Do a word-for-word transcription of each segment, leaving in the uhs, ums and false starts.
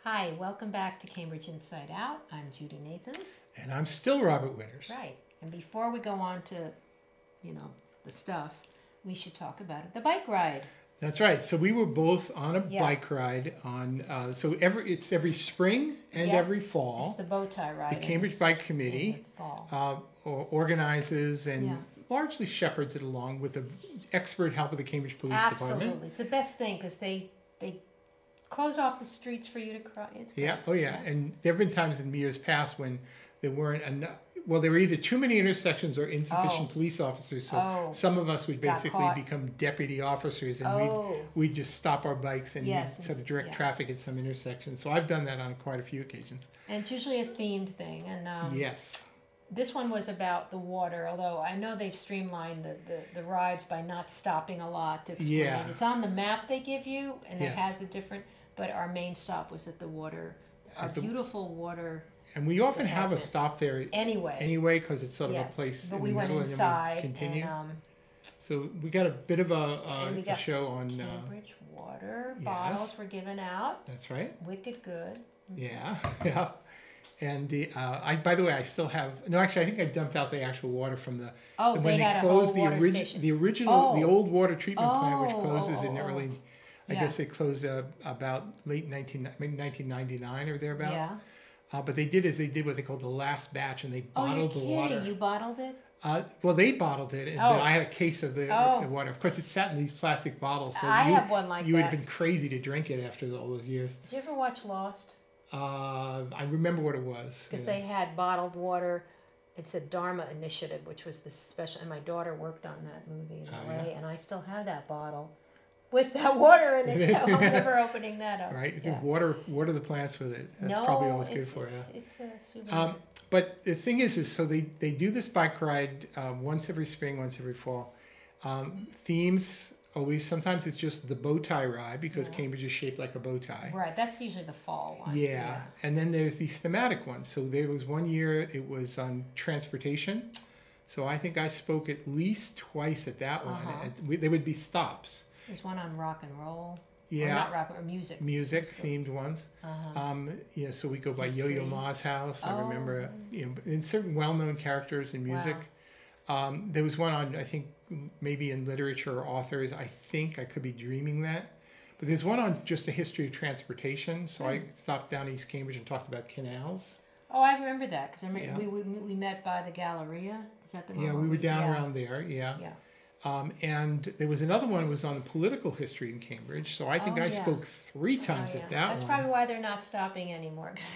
Hi, welcome back to Cambridge Inside Out. I'm Judy Nathans. And I'm still Robert Winters. Right. And before we go on to, you know, the stuff, we should talk about it. The bike ride. That's right. So we were both on a Yeah. bike ride on. Uh, so every it's every spring and Yep. every fall. It's the bow tie ride. The and Cambridge it's Bike in Committee the fall. uh, or organizes and Yeah. largely shepherds it along with the expert help of the Cambridge Police Absolutely. Department. It's the best thing because they, they close off the streets for you to cross. It's great. Yeah. Oh yeah. And there have been times in years past when there weren't enough. Well, there were either too many intersections or insufficient Oh. police officers. So Oh. some of us would Got basically caught. become deputy officers, and Oh. we'd we'd just stop our bikes and Yes, we'd sort of it's- direct yeah. traffic at some intersections. So I've done that on quite a few occasions. And it's usually a themed thing. And um, Yes. this one was about the water, although I know they've streamlined the, the, the rides by not stopping a lot to explain. Yeah. It's on the map they give you, and it Yes. has the different, but our main stop was at the water, our At the- beautiful water And we often have a Department. stop there anyway. anyway because it's sort of Yes, a place but in we the went middle inside and then we continue. and um, So we got a bit of a, uh, And we a got show on. Uh, Cambridge water yes. bottles were given out. that's right. Wicked good. Yeah, yeah. And the, uh, I, by the way, I still have. No, actually, I think I dumped out the actual water from the. Oh, when they they had a closed whole the water origi- station. the original, the Oh. old water treatment plant, which Oh, closes oh, in oh, early. I Yeah. guess it closed uh, about late nineteen, maybe nineteen ninety-nine or thereabouts. Yeah. Uh, but they did is they did what they called the last batch, and they Oh, you're bottled the kidding! water. You bottled it? Uh, well, they bottled it, and Oh. but I had a case of the, Oh. the water. Of course, it sat in these plastic bottles, so I you, have one like you would that. have been crazy to drink it after all those years. Did you ever watch Lost? Uh, I remember what it was. Because yeah. they had bottled water. It's a Dharma initiative, which was this special. And my daughter worked on that movie in Oh, L A, yeah. and I still have that bottle with that water in it. So I'm never opening that up. Right, you Yeah. can water water the plants with it. That's no, probably always good it's, for you. it's, it's a souvenir. Um, but the thing is, is so they, they do this bike ride uh, once every spring, once every fall. Um, themes always. Sometimes it's just the bow tie ride because Yeah. Cambridge is shaped like a bow tie. right, that's usually the fall one. Yeah. And then there's these thematic ones. So there was one year it was on transportation. So I think I spoke at least twice at that one. Uh-huh. And we, there would be stops. There's one on rock and roll. Or Yeah. not rock or music. Music themed ones. Uh-huh. Um, you know, so we go by Yo-Yo History. Ma's house. I Oh. remember, you know, in certain well-known characters in music. Um, there was one on, I think, maybe in literature or authors. I think I could be dreaming that. But there's one on just a history of transportation. So I stopped down East Cambridge and talked about canals. Oh, I remember that because Yeah. we, we we met by the Galleria. Is that the one? Yeah, where we were down yeah. around there. Yeah. Yeah. Um, and there was another one was on political history in Cambridge. So I think Oh, I yeah. spoke three Oh, times yeah. at that That's one. probably why they're not stopping anymore. 'cause-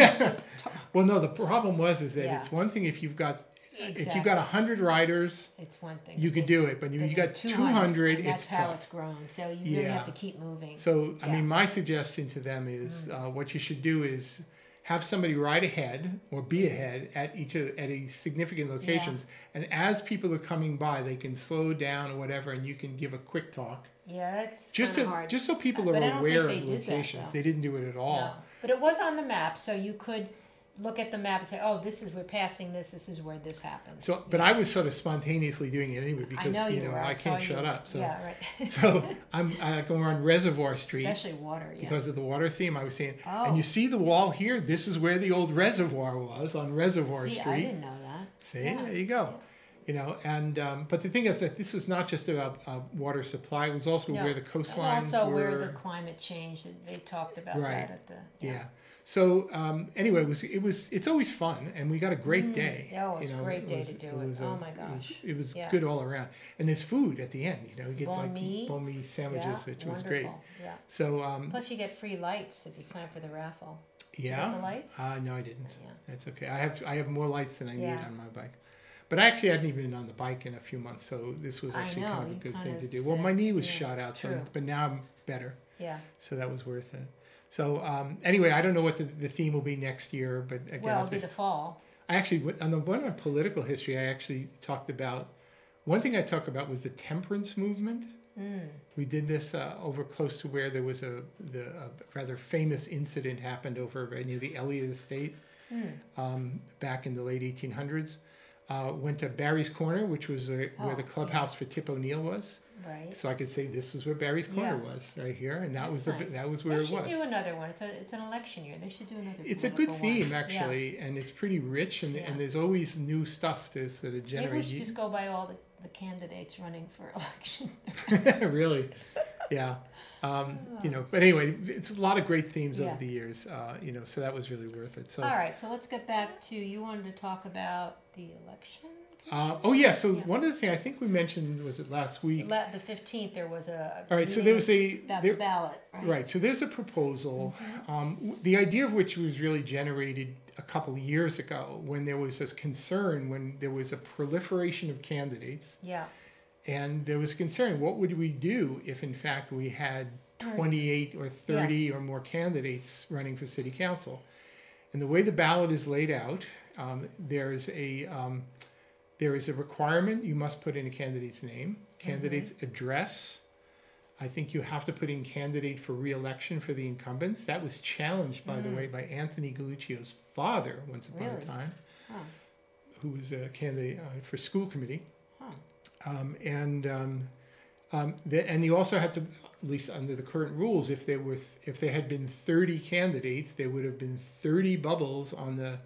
Well, no, the problem was is that Yeah. it's one thing if you've got if Exactly. you've got a hundred riders, It's one thing. you could do it, but you, But you then got two hundred, and that's it's how tough. it's grown. So you really Yeah. have to keep moving. So, I Yeah. mean, my suggestion to them is uh, what you should do is have somebody ride ahead or be ahead at each of at a significant locations, and as people are coming by, they can slow down or whatever, and you can give a quick talk, yeah, it's just kinda to hard. just so people But I are don't aware think of they did that, locations. though. They didn't do it at all. No. But it was on the map, so you could look at the map and say, "Oh, this is we're passing this. This is where this happens." So, but I was sort of spontaneously doing it anyway because I know you, know were. I saw can't you. shut up. So, yeah, right. so I'm I go on Reservoir Street. Especially water. Yeah. Because of the water theme, I was saying, Oh. and you see the wall here. This is where the old reservoir was on Reservoir See, I Street. didn't know that. See, Yeah. there you go. You know, and um, but the thing is that this was not just about uh, water supply. It was also No. where the And coastlines also were. where the climate change. They talked about Right. that at the. yeah. So um, anyway, it was it was it's always fun, and we got a great day. Yeah, it was you a know, great day was- to do it. was Oh a- my It was, gosh. it was Yeah. good all around, and there's food at the end. You know, you get Banh like mi. banh mi sandwiches, Yeah, which was great. wonderful. Yeah. So um, Plus, you get free lights if you sign up for the raffle. Did you yeah, get the lights? Uh, no, I didn't. Yeah. That's okay. I have I have more lights than I Yeah. need on my bike. But I actually hadn't even been on the bike in a few months, so this was I actually know, kind of a you good kind thing of to do. Well, said- my knee was yeah, shot out, so true. but now I'm better, Yeah. so that was worth it. So um, anyway, I don't know what the, the theme will be next year, but again, Well, as it'll I be the fall. I actually went- on the one on political history, I actually talked about one thing I talked about was the temperance movement. Mm. We did this uh, over close to where there was a the a rather famous incident happened over near the Elliott Estate Mm. um, back in the late eighteen hundreds. Uh, went to Barry's Corner, which was uh, where Oh, the clubhouse for Tip O'Neill was. Right. So I could say this is where Barry's Corner Yeah. was, right here, and that That's was the nice. that was where They it should was. do another one. It's a it's an election year. They should do another. It's a good political one. theme Yeah. actually, and it's pretty rich, and, Yeah. and there's always new stuff to sort of Maybe generate. we should just go by all the, the candidates running for election. Really, yeah. Um, you know, but anyway, it's a lot of great themes Yeah. over the years. Uh, you know, so that was really worth it. So. All right, so let's get back to you wanted to talk about the election. Uh, oh yeah, so Yeah. one of the things I think we mentioned was it last week. La- The fifteenth, there was a. All right, so meeting there was a about there, the ballot, right? right. So there's a proposal, um, w- the idea of which was really generated a couple of years ago when there was this concern when there was a proliferation of candidates, Yeah. and there was concern: what would we do if, in fact, we had twenty-eight or thirty or more candidates running for city council? And the way the ballot is laid out, um, there's a um, there is a requirement you must put in a candidate's name, candidate's address. I think you have to put in candidate for re-election for the incumbents. That was challenged, by the way, by Anthony Galluccio's father once upon a Really? time, Huh. who was a candidate uh, for school committee. Huh. Um, and um, um, the, and you also had to, at least under the current rules, if there were th- if there had been thirty candidates, there would have been thirty bubbles on the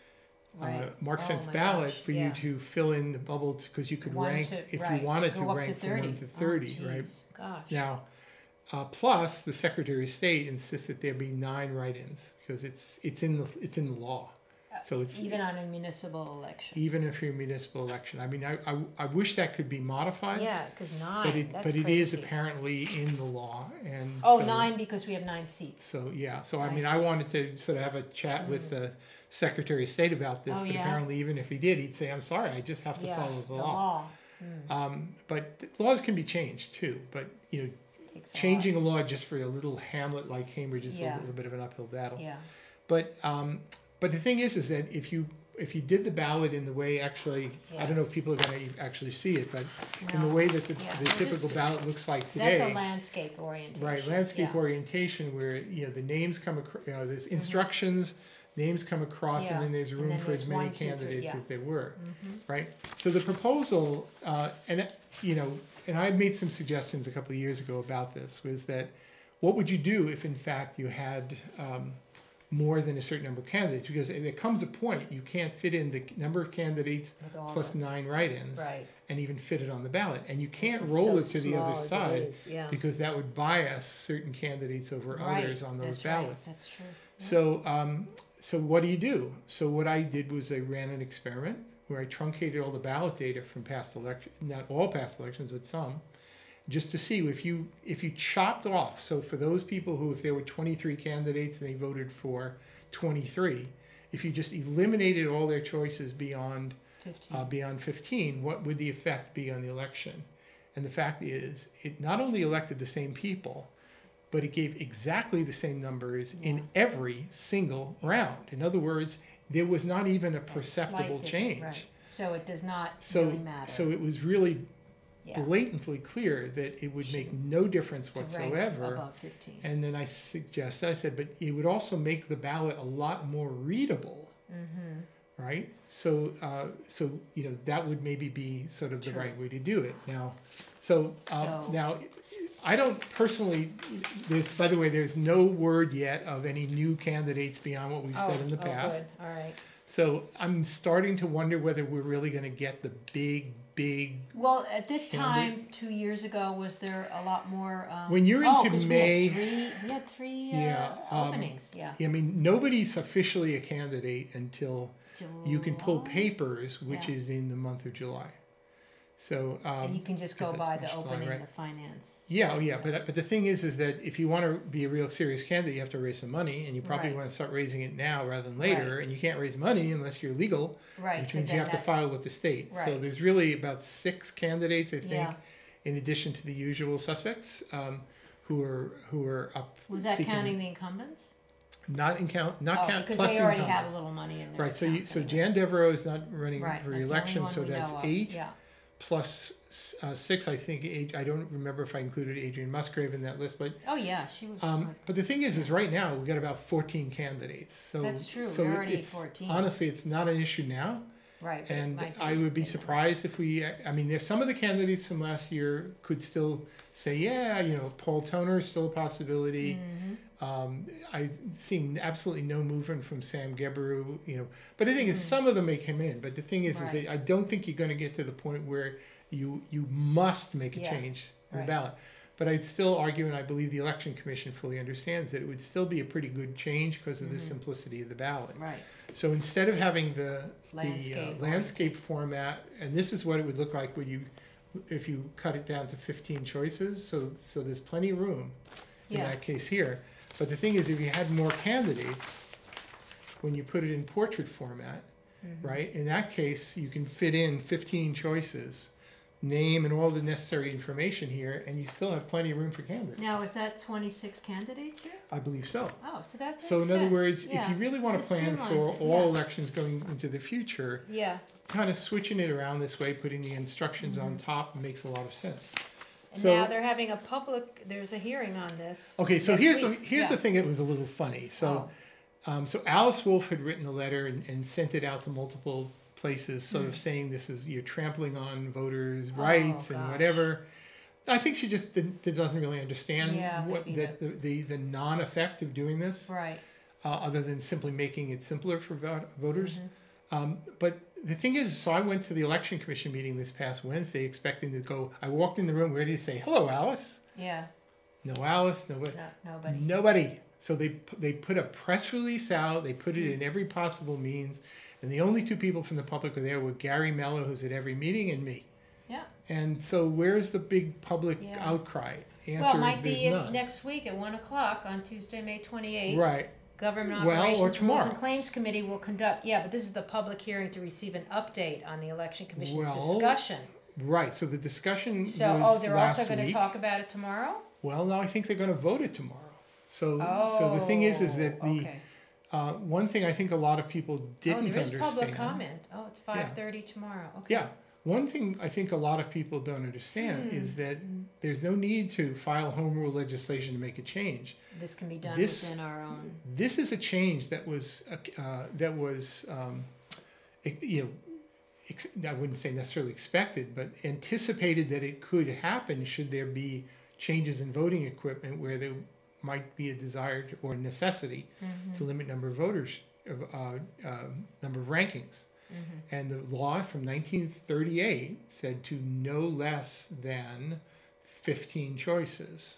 uh, Right. Mark Oh Sense my ballot gosh, for yeah. you to fill in the bubble because you could One rank to- if right, you wanted to go up to rank from one thirty. to Oh, thirty, right? geez. Gosh. Now, uh, plus the Secretary of State insists that there be nine write-ins because it's it's in the it's in the law, so it's Even on a municipal election. even if you're a municipal election. I mean, I, I, I wish that could be modified. Yeah, because nine, But it, that's but it crazy. is apparently in the law, and Oh, so, nine because we have nine seats. So yeah, so I I mean, I wanted to sort of have a chat with the Secretary of State about this, Oh, but yeah? apparently, even if he did, he'd say, "I'm sorry, I just have to Yeah, follow the, the law." law. Um, but th- laws can be changed too. But you know, Takes a lot. changing a law just for a little hamlet like Cambridge is Yeah. a little bit of an uphill battle. Yeah. But um, but the thing is, is that if you if you did the ballot in the way actually, I Yeah. don't know if people are going to actually see it, but in the No. way that the, Yeah. the Well, typical this- ballot looks like today. That's a landscape orientation. Right, landscape yeah. orientation where, you know, the names come across, you know, there's instructions, names come across, Mm-hmm. Yeah, and then there's and room then for as there's many one, two, three, candidates yeah. Mm-hmm. as there were, right? So the proposal, uh, and, it- you know, and I made some suggestions a couple of years ago about this, was that what would you do if in fact you had um, more than a certain number of candidates? Because there comes a point you can't fit in the number of candidates With all plus the- nine write-ins Right. and even fit it on the ballot. And you can't This is roll so it to the small other as it side is, yeah. because that would bias certain candidates over Right, others on those that's right, ballots. That's true. So, um, so what do you do? So what I did was I ran an experiment where I truncated all the ballot data from past election, not all past elections, but some, just to see if you if you chopped off. So for those people who, if there were twenty-three candidates and they voted for twenty-three, if you just eliminated all their choices beyond Fifteen. uh, beyond fifteen, what would the effect be on the election? And the fact is, it not only elected the same people, but it gave exactly the same numbers in every single round. In other words, there was not even a Slight perceptible difference, change. right. So it does not So, really matter. so it was really yeah. blatantly clear that it would make no difference to rank whatsoever. above fifteen. And then I suggested, I said, but it would also make the ballot a lot more readable, Mm-hmm. right? So, uh, so you know, that would maybe be sort of the True. right way to do it. Now, so, uh, So- now, I don't personally. There's, by the way, there's no word yet of any new candidates beyond what we've said in the oh, past. good. All right. So I'm starting to wonder whether we're really going to get the big, big. Well, at this Can time, two years ago, was there a lot more? Um, When you're oh, into 'cause May- we had three, we had three uh, Yeah, um, openings. Yeah. I mean, nobody's officially a candidate until you can pull July? papers, which Yeah. is in the month of July. So um, And you can just go if by that's the much July, opening, right? the finance. Yeah, oh yeah, so- but but the thing is, is that if you want to be a real serious candidate, you have to raise some money, and you probably Right. want to start raising it now rather than later. Right. And you can't raise money unless you're legal, Right. which so means you then have to that's- file with the state. So Right. there's really about six candidates, I think, Yeah. in addition to the usual suspects, um, who are who are up. Was that seeking- counting the incumbents? Not in count, not oh, count because plus they the already have a incumbents. little money in there. Right. So you account so anyway. Jan Devereaux is not running Right. for that's the only re-election, one so we that's know of. eight. Yeah. Plus uh, six, I think. Ad- I don't remember if I included Adrian Musgrave in that list, but Oh yeah, she was. um, with- but the thing is, is right now we've got about fourteen candidates. So That's true. So We're already at it's, fourteen. honestly, it's not an issue now. right. but it And might I would be maybe not. surprised if we, I mean, there's some of the candidates from last year could still say, yeah, you know, Paul Toner is still a possibility. Mhm. Um, I've seen absolutely no movement from Sam Geberu, you know. But the thing is, Mm. some of them may come in. But the thing is, is Right. that I don't think you're going to get to the point where you you must make a Yeah. change in Right. the ballot. But I'd still argue, and I believe the Election Commission fully understands that it would still be a pretty good change because of the Mhm. simplicity of the ballot. Right, So instead of having the the Landscape uh, landscape format, and this is what it would look like when you, if you cut it down to fifteen choices. So so there's plenty of room in yeah, that case here. But the thing is, if you had more candidates, when you put it in portrait format, Mhm. right? In that case, you can fit in fifteen choices, name and all the necessary information here, and you still have plenty of room for candidates. Now, is that twenty-six candidates here? I believe so. Oh, so that makes So in other sense. words, if Yeah. you really want to So plan streamlines for it, all yeah. elections going into the future, Yeah, kind of switching it around this way, putting the instructions on Mhm. top makes a lot of sense. and So- now they're having a public, there's a hearing on this. Okay, so next here's the, week. here's Yeah. the thing that was a little funny. So, Oh, um, so Alice Wolf had written a letter and, and sent it out to multiple places, sort of Mm. saying this is you're trampling on voters' Oh, rights and gosh. whatever. I think she just didn't, doesn't really understand Yeah, what maybe that the, the, the non-effect of doing this, right. uh, other than simply making it simpler for vot- voters. Mhm. Um, but the thing is, so I went to the election commission meeting this past Wednesday, expecting to go. I walked in the room ready to say, "Hello, Alice." Yeah, No Alice, nobody. no, nobody. Nobody. So they pu- they put a press release out. They put it in every possible means, and the only two people from the public were there were Gary Mello, who's at every meeting, and me. Yeah. And so, where's the big public Yeah. outcry? Answer Well, it is might there's be none. next week at one o'clock on Tuesday, May twenty-eighth. Right. Government Well, or Operations Rules tomorrow. and Claims Committee will conduct, yeah, but this is the public hearing to receive an update on the Election Commission's Well, discussion. Right. So the discussion So, was oh, they're last also gonna week. talk about it tomorrow? Well, no, I think they're going to vote it tomorrow. So, Oh, so the thing is, is that the okay. uh, one thing I think a lot of people Oh, didn't there is understand. public comment. Oh, it's five thirty tomorrow, okay. Yeah. One thing I think a lot of people don't understand Hmm. is that there's no need to file home rule legislation to make a change. This can be done This- within our own, This is a change that was uh, uh, that was um, e- you know ex- I wouldn't say necessarily expected, but anticipated that it could happen should there be changes in voting equipment where there might be a desired or necessity Mhm, to limit number of voters, of uh, um number of rankings. mhm. And the law from nineteen thirty-eight said to no less than fifteen choices.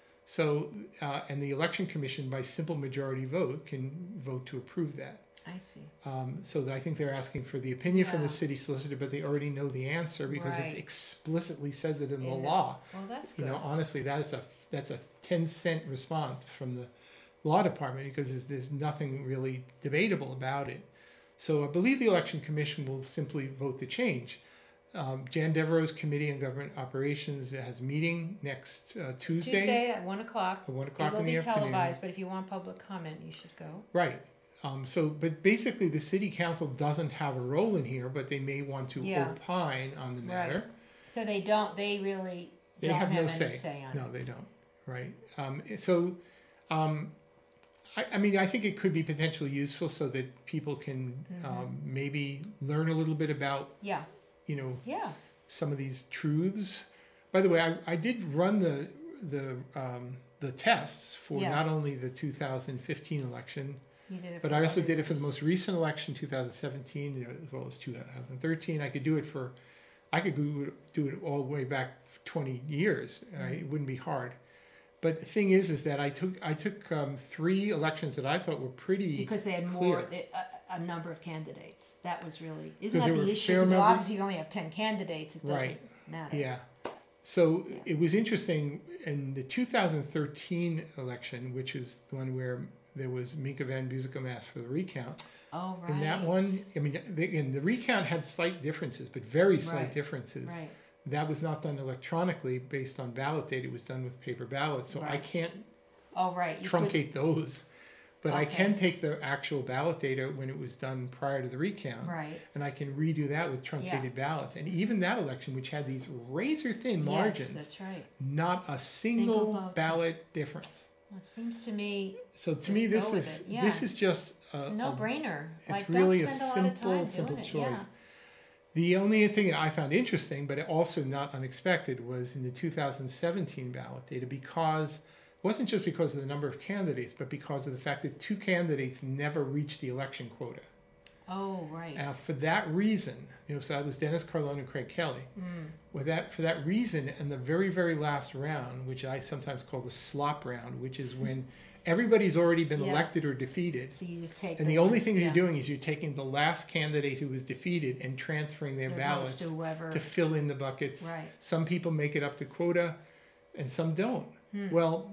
So, uh, and the election commission by simple majority vote can vote to approve that. I see. Um, so I think they're asking for the opinion from Yeah. the city solicitor, but they already know the answer because Right. it explicitly says it in the In the- law. Well, that's You good. know, honestly, that is a that's a ten cent response from the law department because there's, there's nothing really debatable about it. So I believe the election commission will simply vote the change. Um, Jan Devereaux's Committee on Government Operations has a meeting next uh, Tuesday, Tuesday at one o'clock. at one It o'clock will in the be afternoon. televised, but if you want public comment, you should go. Right. Um, so, but basically, the city council doesn't have a role in here, but they may want to Yeah. opine on the Right. matter. So they don't, they really They don't have have no any say. say on it. No, they don't. Right. Um, so, um, I, I mean, I think it could be potentially useful so that people can Mhm. um, maybe learn a little bit about, Yeah, you know, yeah. some of these truths. By the way, I, I did run the the um, the tests for Yeah. not only the two thousand fifteen election, You did it. but for I also other did it for the years. most recent election, two thousand seventeen, you know, as well as two thousand thirteen. I could do it for, I could do do it all the way back twenty years. Right? It wouldn't be hard. But the thing is, is that I took I took um, three elections that I thought were pretty Because they had more, clear. they- a, a number of candidates. That was really, isn't Because that there the were issue? fair Because numbers- obviously you only have ten candidates, it doesn't Right. matter. Yeah. So Yeah. it was interesting in the two thousand thirteen election, which is the one where there was Minka Van Buzikum asked for the recount. Oh, right. In that one, I mean, the, and the recount had slight differences, but very slight Right. differences. Right, That was not done electronically based on ballot data. It was done with paper ballots. So I Right. can't oh, right. You could- truncate those. But I Okay. can take the actual ballot data when it was done prior to the recount. Right, And I can redo that with truncated ballots. And even that election, which had these razor thin yes, margins, that's right. not a Single single, vote. ballot difference. Well, it seems to me So to Just me, go this with is it, yeah. this is just a, it's a no-brainer. it's Like, really don't a spend a lot of simple, time simple doing it, choice. yeah. The only thing I found interesting, but also not unexpected, was in the two thousand seventeen ballot data, because it wasn't just because of the number of candidates, but because of the fact that two candidates never reached the election quota. Oh, right. Now, for that reason, you know, so that was Dennis Carlone and Craig Kelly. Mm. With that, for that reason, in the very, very last round, which I sometimes call the slop round, which is when everybody's already been Yeah. elected or defeated, So you just take and the only ones- thing yeah. you're doing is you're taking the last candidate who was defeated and transferring their Their ballots votes to whoever. to fill in the buckets. Right. Some people make it up to quota, and some don't. Hmm. Well,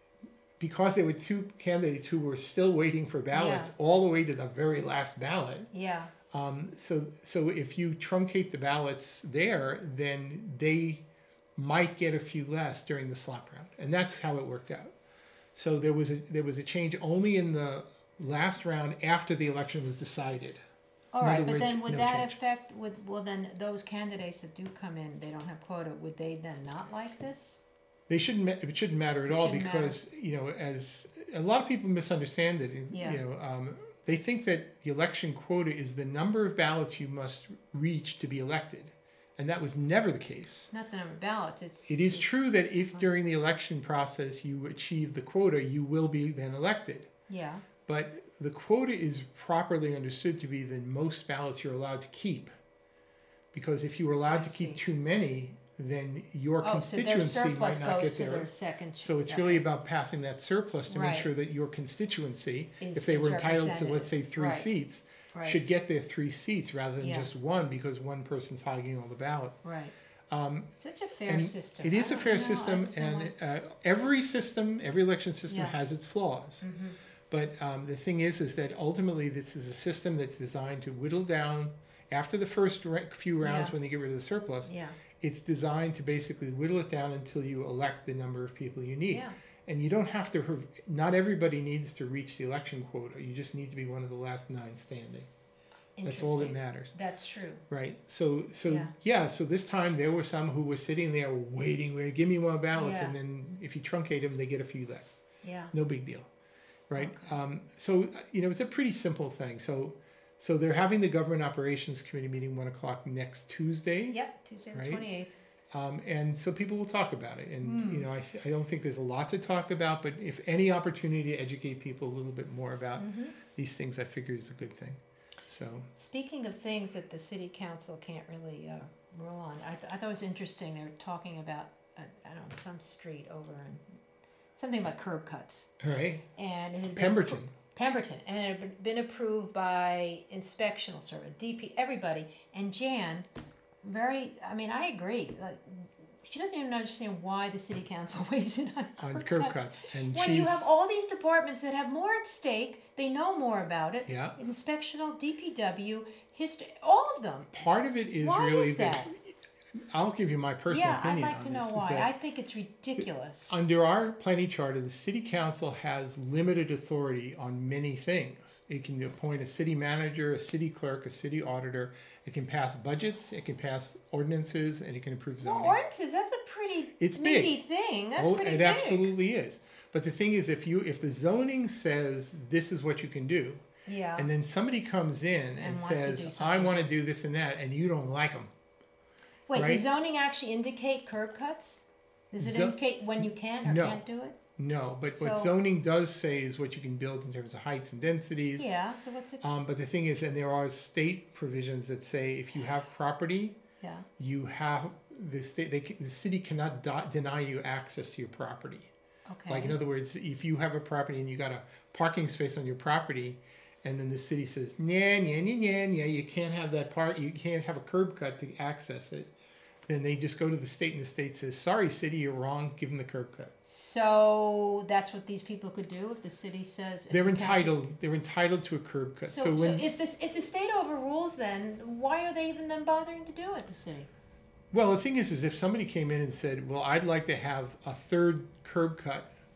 because there were two candidates who were still waiting for ballots all the way to the very last ballot. Yeah. Um, so, so if you truncate the ballots there, then they might get a few less during the slop round, and that's how it worked out. So there was a there was a change only in the last round after the election was decided. All In right, other but words, then would no that change. affect, would, well then, those candidates that do come in, they don't have quota, would they then not like this? They shouldn't. ma- It shouldn't matter at all Shouldn't matter. because you know, as a lot of people misunderstand it. and, Yeah. You know, um, they think that the election quota is the number of ballots you must reach to be elected, and that was never the case. Not the number of ballots, it's. It is it's- true that if during the election process you achieve the quota, you will be then elected. Yeah, But the quota is properly understood to be the most ballots you're allowed to keep. Because if you were allowed I to keep see. too many, then your oh, so their constituency surplus might not goes get to there. their second. So it's okay. really about passing that surplus to make Right. sure that your constituency, Is- if they is were entitled to, represented. let's say, three Right. seats, Right, should get their three seats rather than Yeah. just one because one person's hogging all the ballots. right. Um, Such a fair and system. it I is a don't fair know, I system, just don't and like- uh, every system, every election system Yeah. has its flaws. Mhm. But um, the thing is, is that ultimately this is a system that's designed to whittle down after the first ra- few rounds Yeah. when they get rid of the surplus. Yeah, It's designed to basically whittle it down until you elect the number of people you need. yeah, And you don't have to. have- Not everybody needs to reach the election quota. You just need to be one of the last nine standing. That's all that interesting. matters, That's true. right? So, so Yeah. yeah. So this time there were some who were sitting there waiting. "Well, give me more ballots," Yeah. and then if you truncate them, they get a few less. Yeah, No big deal, right? Okay. Um, so you know, it's a pretty simple thing. So, so they're having the government operations committee meeting one o'clock next Tuesday, yep, Tuesday the Right? twenty-eighth. um, and so people will talk about it. And Hmm. you know, I, th- I don't think there's a lot to talk about, but if any opportunity to educate people a little bit more about Mm-hmm. these things, I figure is a good thing. So Speaking of things that the city council can't really uh, rule on, I, th- I thought it was interesting. They were talking about, uh, I don't know, some street over in something about curb cuts, all right, and it had been Pemberton. appro- Pemberton, and it had been- been approved by inspectional service, D P, everybody. And Jan, very, I mean, I agree. Like, she doesn't even understand why the city council weighs in on curb, on curb cuts. cuts, and When she's you have all these departments that have more at stake, they know more about it. yeah. Inspectional, D P W, history, all of them. Part of it is Why really is that? I'll give you my personal Yeah, I'd opinion like on to this. know is why. that I think it's ridiculous. Under our planning charter, the city council has limited authority on many things. It can appoint a city manager, a city clerk, a city auditor. It can pass budgets, it can pass ordinances, and it can approve Well, zoning. ordinances, that's a pretty It's big. meaty thing. That's Oh, pretty it big. absolutely is. But the thing is, if you if the zoning says this is what you can do, Yeah. and then somebody comes in and, And wants to do says, I something want to do this and that, and you don't like them, Wait, right? does zoning actually indicate curb cuts? Does it Zo- indicate when you can or No. can't do it? no. But what So- zoning does say is what you can build in terms of heights and densities. Yeah, so what's it? Um, but the thing is, and there are state provisions that say if you have property, Yeah. you have the state, they, ca- the city cannot di- deny you access to your property. Okay. Like in other words, if you have a property and you got a parking space on your property, and then the city says, nah, nah, nah, nah, nah, you can't have that part, you can't have a curb cut to access it, then they just go to the state and the state says, sorry, city, you're wrong, give them the curb cut. So that's what these people could do if the city says. if They're the council- entitled, they're entitled to a curb cut. So, So so when, if this if the state overrules, then why are they even then bothering to do it? The city. well, the thing is, is if somebody came in and said, well, I'd like to have a third curb cut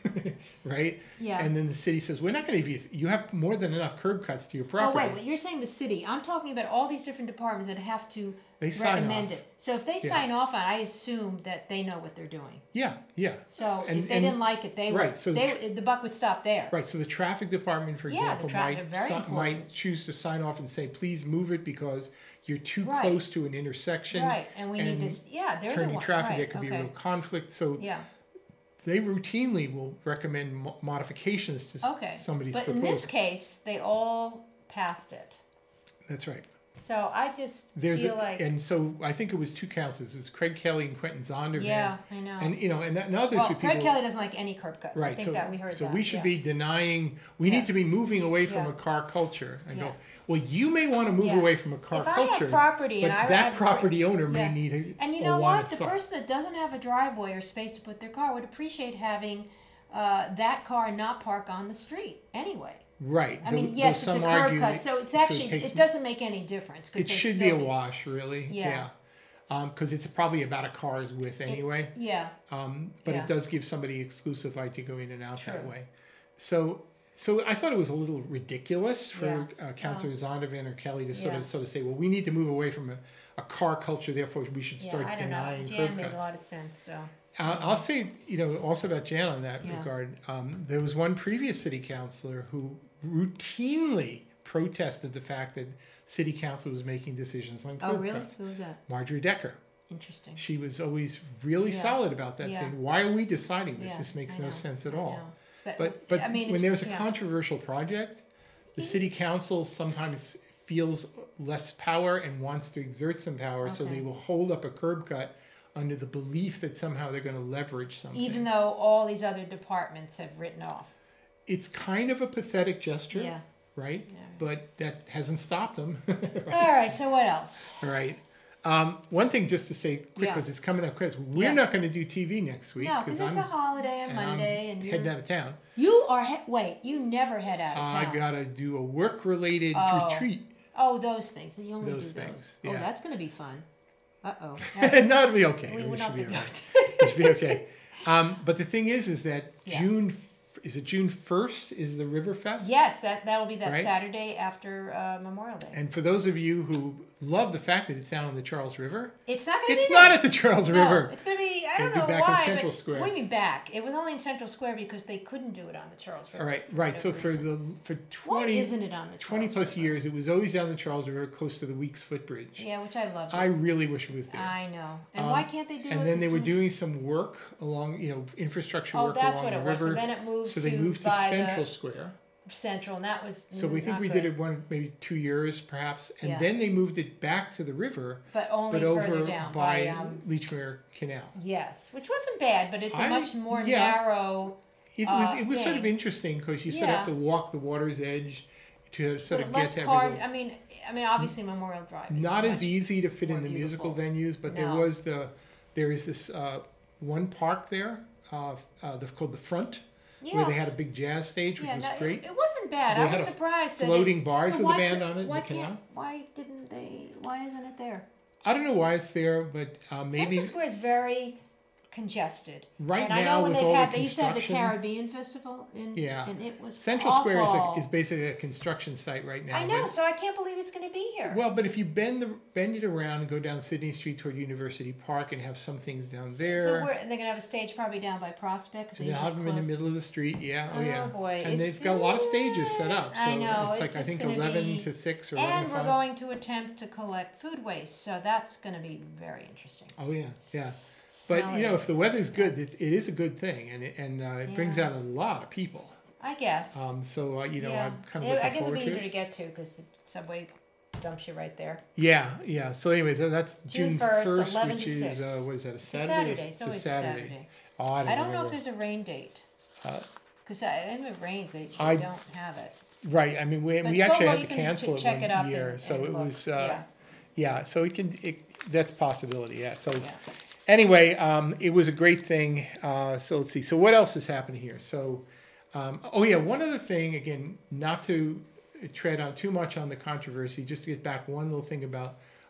right? Yeah. And then the city says, we're not going to give you, you have more than enough curb cuts to your property. Oh, wait, wait, you're saying the city. I'm talking about all these different departments that have to They sign recommend off. it. So if they Yeah. sign off on it, I assume that they know what they're doing. Yeah, yeah. So And- if they and- didn't like it, they right, would, so they, the buck would stop there. Right, so the traffic department, for Yeah, the example, traffic- might, very si- important. might choose to sign off and say, please move it because you're too Right. close to an intersection. Right, and we need and this, yeah, they're the Turning one, traffic, right, there could be a okay. real conflict, so Yeah, they routinely will recommend mo- modifications to s- okay. somebody's But proposal. in this case, they all passed it. That's right. So I just There's feel a, like, and so I think it was two councilors, it was Craig Kelly and Quentin Zondervan. yeah, I know. And, you know, and, and others Well, were people. Craig Kelly doesn't like any curb cuts. I Right, think so, that we heard so that. we should yeah. be denying, we Yeah. need to be moving away from Yeah. a car culture. And Yeah. go, well, you may want to move Yeah. away from a car If I culture. have property but and I that have- property owner may Yeah. need a And you or know want what? his The car. person that doesn't have a driveway or space to put their car would appreciate having uh, that car not park on the street anyway. Right. I though- mean, though yes, it's a some curb argue cut, that- so it's it actually, takes- it doesn't make any difference. 'cause It they should be a still- wash, really. Yeah. Yeah. Because it's probably about a car's width anyway. Yeah, Um, but Yeah. it does give somebody exclusive right to go in and out that True. way. So, so I thought it was a little ridiculous for Yeah. uh, Councilor Zondervan or Kelly to sort Yeah. of sort of say, well, we need to move away from a, a car culture, therefore we should yeah, start I don't know. denying Jan curb made a cuts. lot of sense, so. Uh, I'll say, you know, also about Jan on that Yeah. regard. Um, there was one previous city councilor who routinely protested the fact that city council was making decisions on curb Oh, really? cuts. Who was that? Marjorie Decker. Interesting. She was always really Yeah. solid about that, Yeah. saying, "Why are we deciding this? Yeah, This makes I no know, sense at I all." know. But, But but I mean, when it's- there's a yeah. controversial project, the city council sometimes feels less power and wants to exert some power, so Okay. they will hold up a curb cut under the belief that somehow they're going to leverage something. Even though all these other departments have written off. It's kind of a pathetic gesture, Yeah. right? Yeah. But that hasn't stopped them. All right, so what else? All right. Um, one thing just to say quick, Yeah. because it's coming up quick, we're Yeah. not going to do T V next week No, because it's I'm, a holiday on and I'm Monday, and heading you're, out of town. you are, he- wait, you never head out of I town. got to do a work-related Oh. retreat. Oh, those things. You only Those do those. things, Oh, yeah. that's going to be fun. Uh-oh. no, it'll be okay. We It would should not be be all right. It should be okay. Um, but the thing is, is that Yeah. June, f- is it June first is the River Fest? Yes, that that will be that Right? Saturday after uh, Memorial Day. And for those of you who love the fact that it's down on the Charles River, It's not going to be it's there. not at the Charles No, River. it's going to be, I It'll don't be know back in why. Central but Square. What do you mean back? It was only in Central Square because they couldn't do it on the Charles River. All right, right. So for whatever the for Why twenty, isn't it on the twenty Charles plus River? years, it was always down the Charles River, close to the Weeks Footbridge. Yeah, which I loved. I really wish it was there. I know. And Um, why can't they do it? And then they It's were too much- doing some work along, you know, infrastructure Oh, work that's along what the it was. river. So then it moved So to they moved to by Central the Square. Central, and that was So we think not we good. did it one, maybe two years perhaps, and Yeah. then they moved it back to the river, but only but further over down by by um, Leechmere Canal. yes, which wasn't bad, but it's a I- much more yeah. narrow. It was Uh, it was sort of thing. interesting because you sort of have Yeah. to walk the water's edge to sort but of less get to car. everything. I mean, I mean, obviously Memorial Drive. Is Not as much- easy to fit in more the musical beautiful. venues, but there No. was the there is this uh, one park there, uh, uh, the, called the Front, Yeah. where they had a big jazz stage, which yeah, was no, it- great. It, wasn't bad. They I had was a surprised. that floating it, bars so with a why band could- on it in Why the can't? canal. Why didn't they? Why isn't it there? I don't know why it's there, but uh, maybe Central Square is very congested. right and I now know when with they've all had, the they used to have the construction, Caribbean Festival, in, Yeah. and it was Central Square is, a, awful. is basically a construction site right now. I know, but- so I can't believe it's going to be here. well, but if you bend the bend it around and go down Sydney Street toward University Park and have some things down there, so we're, they're going to have a stage probably down by Prospect. 'cause so they they'll have usually them in the close. middle of the street. Yeah, oh, Oh, yeah. boy, And it's- they've got a lot of stages set up. So I know, it's like it's I just think gonna eleven be- to six or eleven And to we're five. going to attempt to collect food waste, so that's going to be very interesting. Oh yeah, yeah. But Smell you know, it. if the weather's good, it, it is a good thing, and it, and uh, it brings Yeah. out a lot of people. I guess. Um, so uh, you know, yeah. I'm kind of It- looking I guess it'll forward be to easier it. to get to because the subway dumps you right there. Yeah, yeah. So anyway, th- that's June June first, first, eleven which to is six. uh, what is that? A It's a Saturday? Saturday. It's a always Saturday. a Saturday. Oh, I don't, I don't know remember. if there's a rain date. Uh, Because if it rains, they, they I- don't have it. Right. I mean, we, But we go- actually well, had you to can cancel ch- it check one it up year, and- so and it look. was. Uh, yeah. So it can. It, that's a possibility. Yeah. So. Yeah. Anyway, um, it was a great thing. Uh, so let's see. So what else is happening here? So, um, oh yeah, one other thing. Again, not to tread on too much on the controversy. Just to get back one little thing about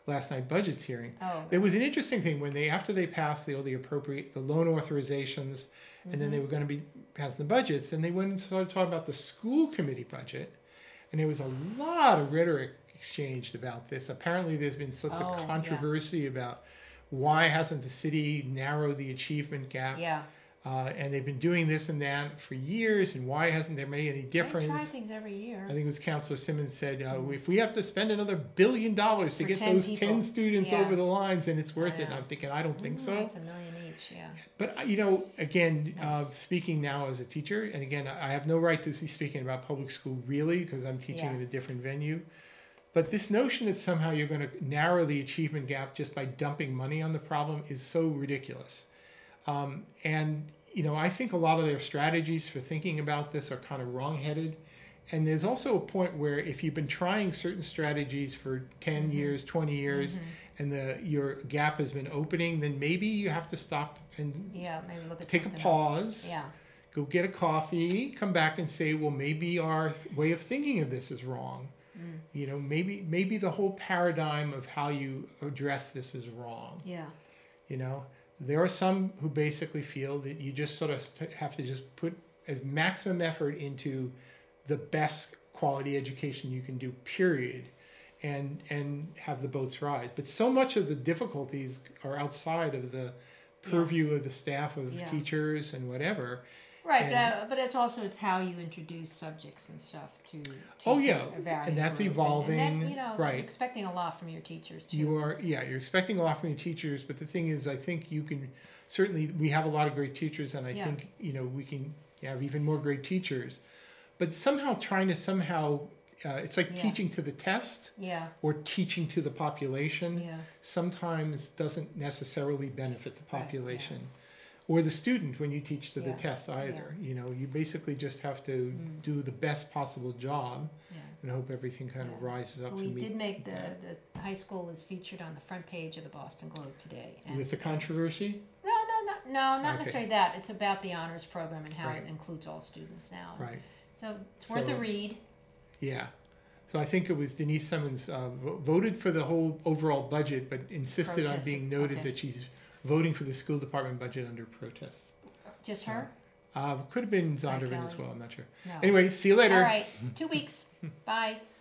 last night budgets hearing. Oh, There was an interesting thing when they, after they passed the, all the appropriate, the loan authorizations, and then they were going to be passing the budgets, then they went and started talking about the school committee budget, and there was a lot of rhetoric exchanged about this. Apparently, there's been such Oh, a yeah. controversy about why hasn't the city narrowed the achievement gap, yeah. uh, and they've been doing this and that for years, and why hasn't there made any They try difference? things every year. I think it was Councilor Simmons said, uh, if we have to spend another billion dollars to For get ten those people. ten students Yeah. over the lines, then it's worth I it. And know. I'm thinking, I don't think Mm, so. It's a million each, yeah. But, uh, you know, again, uh, speaking now as a teacher, and again, I have no right to be speaking about public school really, because I'm teaching Yeah. in a different venue. But this notion that somehow you're going to narrow the achievement gap just by dumping money on the problem is so ridiculous. Um, and, you know, I think a lot of their strategies for thinking about this are kind of wrong-headed. And there's also a point where if you've been trying certain strategies for ten years, twenty years, and the your gap has been opening, then maybe you have to stop and Yeah, maybe look at take a something else. pause, Yeah, go get a coffee, come back and say, well, maybe our th- way of thinking of this is wrong. Mm. You know, maybe maybe the whole paradigm of how you address this is wrong. yeah, You know, there are some who basically feel that you just sort of have to just put as maximum effort into the best quality education you can do, period, and and have the boats rise. But so much of the difficulties are outside of the purview of the staff of Yeah. teachers and whatever. right. And- But, uh, but it's also it's how you introduce subjects and stuff to. to Oh, yeah, a varied and that's group. And- evolving, And, that, you know, right. you're expecting a lot from your teachers too. You are, yeah, you're expecting a lot from your teachers, but the thing is, I think you can, certainly, we have a lot of great teachers, and I Yeah. think, you know, we can have even more great teachers. But somehow trying to somehow, uh, it's like Yeah. teaching to the test Yeah, or teaching to the population yeah, sometimes doesn't necessarily benefit the Right, yeah. population. Or the student when you teach to the Yeah, test either. You know, you basically just have to Mm. do the best possible job yeah. and hope everything kind of Yeah. rises up We to meet did make the, that. the high school is featured on the front page of the Boston Globe today. and- With the controversy? No, no, not, no, not Okay. necessarily that. It's about the honors program and how Right. it includes all students now. Right. So it's worth So- a read. Yeah. So I think it was Denise Simmons uh, vo- voted for the whole overall budget, but insisted on Protested, being noted okay. that she's voting for the school department budget under protest. Just her? Uh, could have been Frank Zondervan as Kelly. well, I'm not sure. No. Anyway, see you later. All right, two weeks. Bye.